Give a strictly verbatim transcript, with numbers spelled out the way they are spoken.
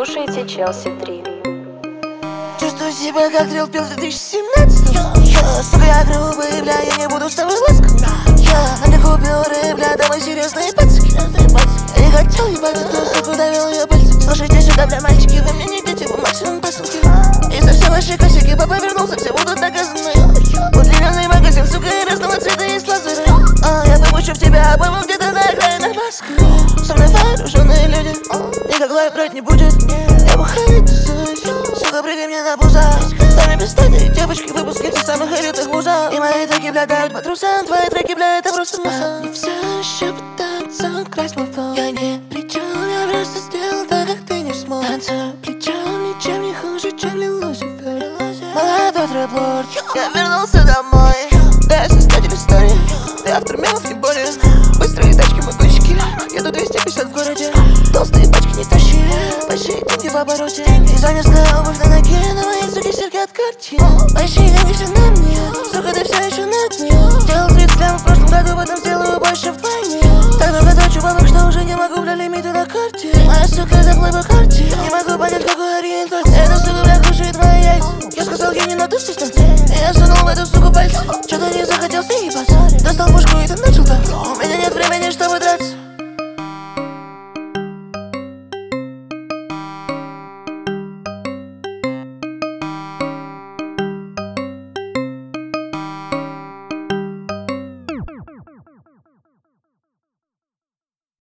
слушаете Челси три. Чувствую себя как Трилл пил в две тысячи семнадцатом. Я, сука, я грубый, бля, я не буду с тобой ласком. Я, а не купюры, бля, да мы серьезные пацки. Я не хотел ебать эту суку, довел ее пальцем. Слушайте сюда, бля, мальчики, вы мне не дети, вы максимум пасынки. И за все ваши косяки папа вернулся, все будут наказаны. Удлиненный магазин, сука, и разного цвета есть лазеры. А, я попущу в тебя, по-моему, где-то на окраинах Москвы. Со мной вооруженные люди, никак лайф брать не будет. Я бухаю, тусуюсь, сука, прыгай мне на пузо. Сами пистолеты, девочки, выпускницы самых элитных вузов. И мои треки, бля, дают по трусам, твои треки, бля, это просто мусор. Они все еще пытаются украсть мой фон. Я не при чем, я просто сделал так, как ты не смог. Танцую плечом, ничем не хуже, чем Люцифер. Молодой трэп-лорд, я вернулся домой. Да, я создатель истории, ты автор мемов, не более. Быстрые тачки, мы гонщики, еду двести пятьдесят в городе. Толстые пачки не тащи, большие деньги в обороте. Дизайнерская обувь на ноге, на моей суке серьги от картин. Большие деньги все на мне, сука, ты